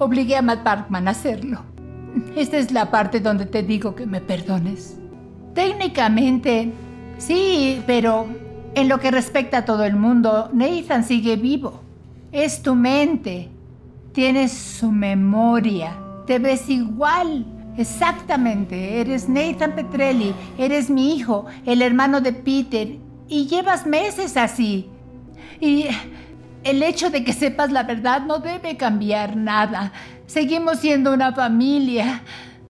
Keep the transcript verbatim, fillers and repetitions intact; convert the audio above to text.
Obligué a Matt Parkman a hacerlo. Esta es la parte donde te digo que me perdones. Técnicamente, sí, pero en lo que respecta a todo el mundo, Nathan sigue vivo. Es tu mente. Tienes su memoria. Te ves igual. Exactamente. Eres Nathan Petrelli. Eres mi hijo, el hermano de Peter. Y llevas meses así. Y el hecho de que sepas la verdad no debe cambiar nada. Seguimos siendo una familia.